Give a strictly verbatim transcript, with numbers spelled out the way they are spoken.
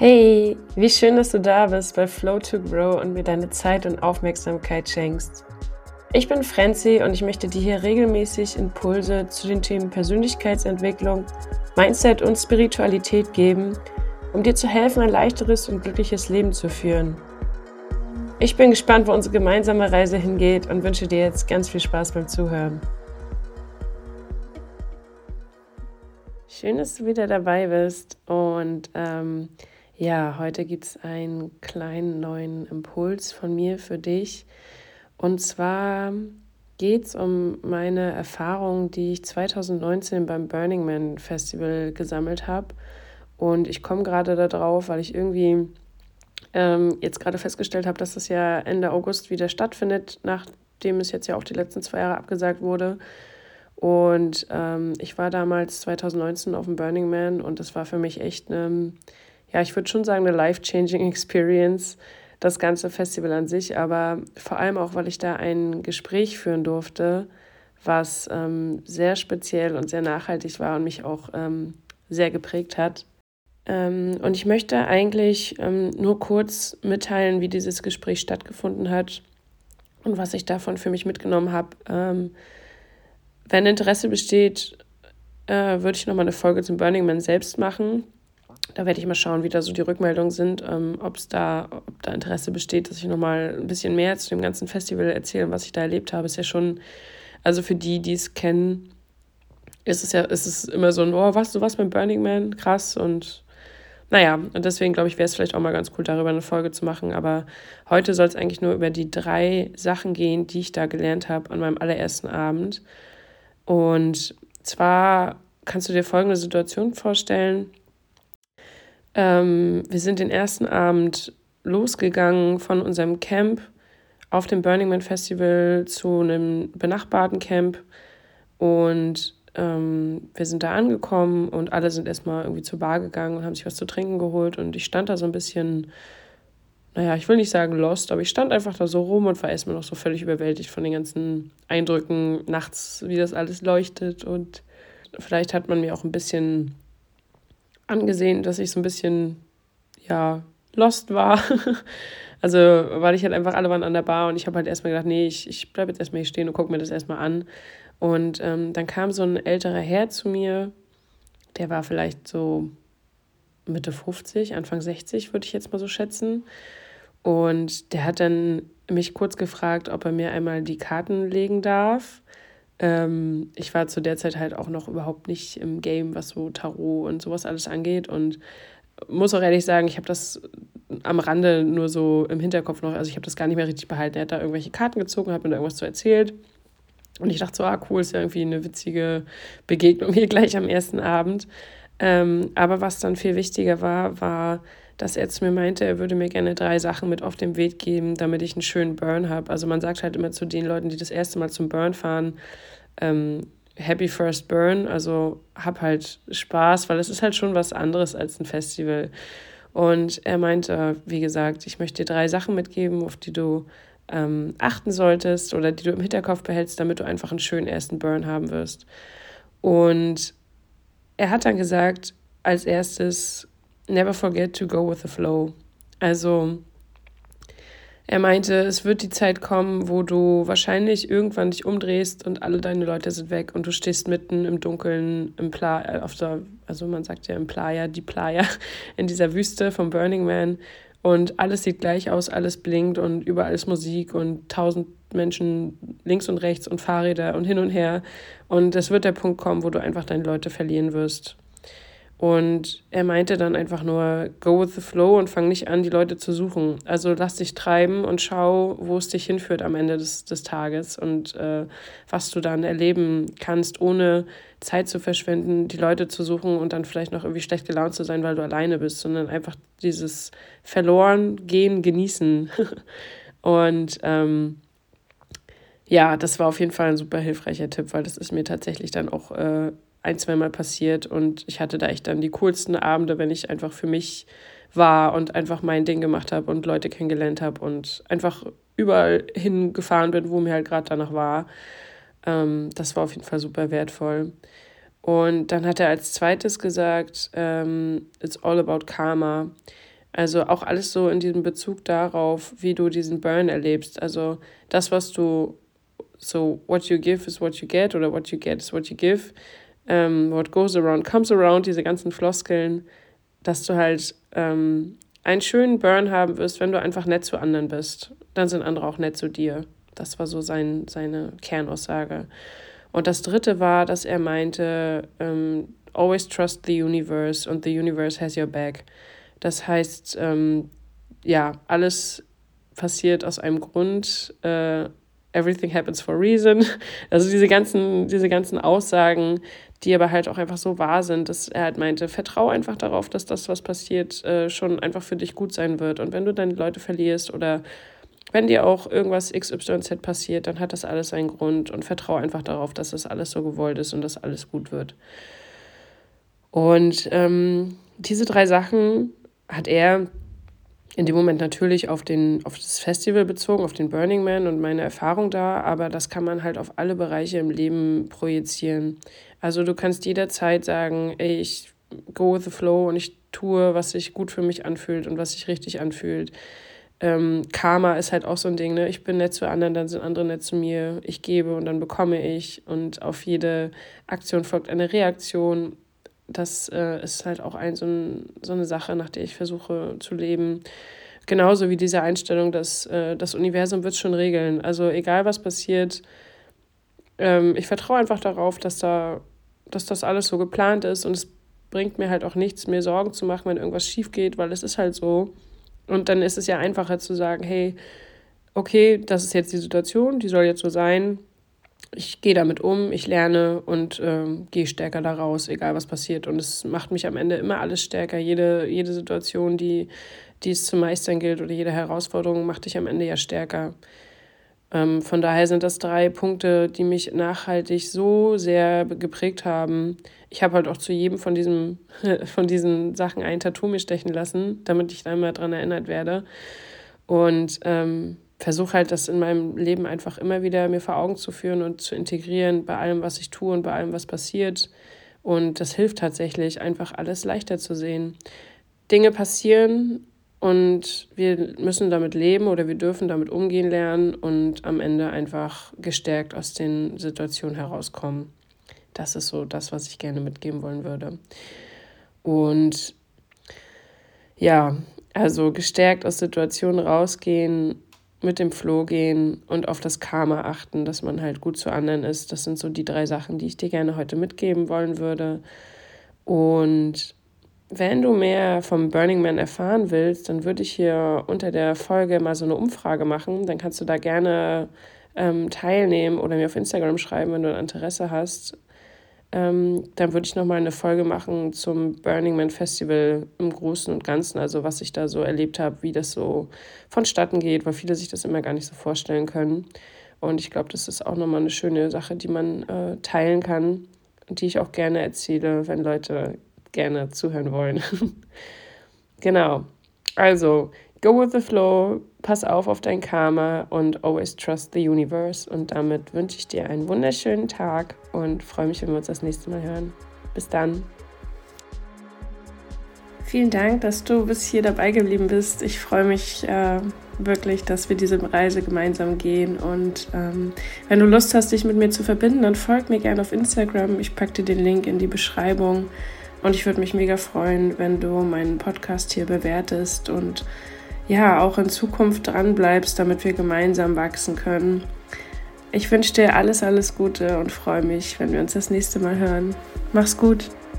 Hey, wie schön, dass du da bist bei Flow to Grow und mir deine Zeit und Aufmerksamkeit schenkst. Ich bin Franzi und ich möchte dir hier regelmäßig Impulse zu den Themen Persönlichkeitsentwicklung, Mindset und Spiritualität geben, um dir zu helfen, ein leichteres und glückliches Leben zu führen. Ich bin gespannt, wo unsere gemeinsame Reise hingeht und wünsche dir jetzt ganz viel Spaß beim Zuhören. Schön, dass du wieder dabei bist und ähm, ja, heute gibt es einen kleinen neuen Impuls von mir für dich. Und zwar geht es um meine Erfahrung, die ich zwanzig neunzehn beim Burning Man Festival gesammelt habe. Und ich komme gerade da drauf, weil ich irgendwie ähm, jetzt gerade festgestellt habe, dass das ja Ende August wieder stattfindet, nachdem es jetzt ja auch die letzten zwei Jahre abgesagt wurde. Und ähm, ich war damals zwanzig neunzehn auf dem Burning Man und das war für mich echt eine, ja, ich würde schon sagen, eine life-changing Experience, das ganze Festival an sich, aber vor allem auch, weil ich da ein Gespräch führen durfte, was ähm, sehr speziell und sehr nachhaltig war und mich auch ähm, sehr geprägt hat. Ähm, und ich möchte eigentlich ähm, nur kurz mitteilen, wie dieses Gespräch stattgefunden hat und was ich davon für mich mitgenommen habe. Ähm, wenn Interesse besteht, äh, würde ich nochmal eine Folge zum Burning Man selbst machen. Da werde ich mal schauen, wie da so die Rückmeldungen sind, ähm, ob's da, ob da Interesse besteht, dass ich nochmal ein bisschen mehr zu dem ganzen Festival erzähle, was ich da erlebt habe. Ist ja schon, also für die, die es kennen, ist es ja, ist es immer so ein, oh, was, du warst beim Burning Man? Krass. Und naja, und deswegen glaube ich, wäre es vielleicht auch mal ganz cool, darüber eine Folge zu machen. Aber heute soll es eigentlich nur über die drei Sachen gehen, die ich da gelernt habe an meinem allerersten Abend. Und zwar kannst du dir folgende Situation vorstellen. Ähm, wir sind den ersten Abend losgegangen von unserem Camp auf dem Burning Man Festival zu einem benachbarten Camp und ähm, wir sind da angekommen und alle sind erstmal irgendwie zur Bar gegangen und haben sich was zu trinken geholt und ich stand da so ein bisschen, naja, ich will nicht sagen lost, aber ich stand einfach da so rum und war erstmal noch so völlig überwältigt von den ganzen Eindrücken nachts, wie das alles leuchtet und vielleicht hat man mir auch ein bisschen angesehen, dass ich so ein bisschen, ja, lost war. Also, weil ich halt einfach, alle waren an der Bar und ich habe halt erstmal gedacht, nee, ich, ich bleibe jetzt erstmal hier stehen und gucke mir das erstmal an. Und ähm, dann kam so ein älterer Herr zu mir, der war vielleicht so Mitte fünfzig, Anfang sechzig, würde ich jetzt mal so schätzen. Und der hat dann mich kurz gefragt, ob er mir einmal die Karten legen darf. Ähm, ich war zu der Zeit halt auch noch überhaupt nicht im Game, was so Tarot und sowas alles angeht. Und muss auch ehrlich sagen, ich habe das am Rande nur so im Hinterkopf noch, also ich habe das gar nicht mehr richtig behalten. Er hat da irgendwelche Karten gezogen, hat mir da irgendwas zu erzählt. Und ich dachte so, ah cool, ist ja irgendwie eine witzige Begegnung hier gleich am ersten Abend. Ähm, aber was dann viel wichtiger war, war, dass er zu mir meinte, er würde mir gerne drei Sachen mit auf den Weg geben, damit ich einen schönen Burn habe. Also man sagt halt immer zu den Leuten, die das erste Mal zum Burn fahren, ähm, Happy First Burn, also hab halt Spaß, weil es ist halt schon was anderes als ein Festival. Und er meinte, wie gesagt, ich möchte dir drei Sachen mitgeben, auf die du ähm, achten solltest oder die du im Hinterkopf behältst, damit du einfach einen schönen ersten Burn haben wirst. Und er hat dann gesagt, als erstes, never forget to go with the flow. Also er meinte, es wird die Zeit kommen, wo du wahrscheinlich irgendwann dich umdrehst und alle deine Leute sind weg und du stehst mitten im Dunkeln, im Pla auf der, also man sagt ja im Playa, die Playa, in dieser Wüste vom Burning Man und alles sieht gleich aus, alles blinkt und überall ist Musik und tausend Menschen links und rechts und Fahrräder und hin und her und es wird der Punkt kommen, wo du einfach deine Leute verlieren wirst. Und er meinte dann einfach nur, go with the flow und fang nicht an, die Leute zu suchen. Also lass dich treiben und schau, wo es dich hinführt am Ende des, des Tages und äh, was du dann erleben kannst, ohne Zeit zu verschwenden, die Leute zu suchen und dann vielleicht noch irgendwie schlecht gelaunt zu sein, weil du alleine bist, sondern einfach dieses verloren gehen, genießen. Und ähm, ja, das war auf jeden Fall ein super hilfreicher Tipp, weil das ist mir tatsächlich dann auch äh, ein, zweimal passiert und ich hatte da echt dann die coolsten Abende, wenn ich einfach für mich war und einfach mein Ding gemacht habe und Leute kennengelernt habe und einfach überall hingefahren bin, wo mir halt gerade danach war. Ähm, das war auf jeden Fall super wertvoll. Und dann hat er als zweites gesagt, ähm, it's all about Karma. Also auch alles so in diesem Bezug darauf, wie du diesen Burn erlebst. Also das, was du, so what you give is what you get oder what you get is what you give. Um, what goes around comes around, diese ganzen Floskeln, dass du halt ähm, einen schönen Burn haben wirst, wenn du einfach nett zu anderen bist. Dann sind andere auch nett zu dir. Das war so sein, seine Kernaussage. Und das dritte war, dass er meinte, ähm, always trust the universe and the universe has your back. Das heißt, ähm, ja, alles passiert aus einem Grund. Äh, everything happens for a reason. Also diese ganzen, diese ganzen Aussagen, die aber halt auch einfach so wahr sind, dass er halt meinte, vertraue einfach darauf, dass das, was passiert, äh, schon einfach für dich gut sein wird. Und wenn du deine Leute verlierst oder wenn dir auch irgendwas X Y Z passiert, dann hat das alles seinen Grund und vertraue einfach darauf, dass das alles so gewollt ist und dass alles gut wird. Und ähm, diese drei Sachen hat er in dem Moment natürlich auf, den, auf das Festival bezogen, auf den Burning Man und meine Erfahrung da, aber das kann man halt auf alle Bereiche im Leben projizieren. Also du kannst jederzeit sagen, ey, ich go with the flow und ich tue, was sich gut für mich anfühlt und was sich richtig anfühlt. Ähm, Karma ist halt auch so ein Ding, ne? Ich bin nett zu anderen, dann sind andere nett zu mir. Ich gebe und dann bekomme ich und auf jede Aktion folgt eine Reaktion. Das äh, ist halt auch ein, so, ein, so eine Sache, nach der ich versuche zu leben. Genauso wie diese Einstellung, dass äh, das Universum wird es schon regeln. Also egal, was passiert, ähm, ich vertraue einfach darauf, dass, da, dass das alles so geplant ist. Und es bringt mir halt auch nichts, mir Sorgen zu machen, wenn irgendwas schief geht, weil es ist halt so. Und dann ist es ja einfacher zu sagen, hey, okay, das ist jetzt die Situation, die soll jetzt so sein. Ich gehe damit um, ich lerne und ähm, gehe stärker da raus, egal was passiert. Und es macht mich am Ende immer alles stärker. Jede, jede Situation, die, die es zu meistern gilt oder jede Herausforderung macht dich am Ende ja stärker. Ähm, von daher sind das drei Punkte, die mich nachhaltig so sehr geprägt haben. Ich habe halt auch zu jedem von, diesem, von diesen Sachen ein Tattoo mir stechen lassen, damit ich da immer dran erinnert werde. Und ähm, versuche halt, das in meinem Leben einfach immer wieder mir vor Augen zu führen und zu integrieren bei allem, was ich tue und bei allem, was passiert. Und das hilft tatsächlich, einfach alles leichter zu sehen. Dinge passieren und wir müssen damit leben oder wir dürfen damit umgehen lernen und am Ende einfach gestärkt aus den Situationen herauskommen. Das ist so das, was ich gerne mitgeben wollen würde. Und ja, also gestärkt aus Situationen rausgehen, mit dem Flow gehen und auf das Karma achten, dass man halt gut zu anderen ist. Das sind so die drei Sachen, die ich dir gerne heute mitgeben wollen würde. Und wenn du mehr vom Burning Man erfahren willst, dann würde ich hier unter der Folge mal so eine Umfrage machen. Dann kannst du da gerne ähm, teilnehmen oder mir auf Instagram schreiben, wenn du ein Interesse hast. Ähm, dann würde ich nochmal eine Folge machen zum Burning Man Festival im Großen und Ganzen, also was ich da so erlebt habe, wie das so vonstatten geht, weil viele sich das immer gar nicht so vorstellen können. Und ich glaube, das ist auch nochmal eine schöne Sache, die man äh, teilen kann und die ich auch gerne erzähle, wenn Leute gerne zuhören wollen. Genau, also go with the flow, pass auf auf dein Karma und always trust the universe. Und damit wünsche ich dir einen wunderschönen Tag und freue mich, wenn wir uns das nächste Mal hören. Bis dann. Vielen Dank, dass du bis hier dabei geblieben bist. Ich freue mich äh, wirklich, dass wir diese Reise gemeinsam gehen. Und ähm, wenn du Lust hast, dich mit mir zu verbinden, dann folg mir gerne auf Instagram. Ich packe dir den Link in die Beschreibung. Und ich würde mich mega freuen, wenn du meinen Podcast hier bewertest und ja, auch in Zukunft dran bleibst, damit wir gemeinsam wachsen können. Ich wünsche dir alles, alles Gute und freue mich, wenn wir uns das nächste Mal hören. Mach's gut!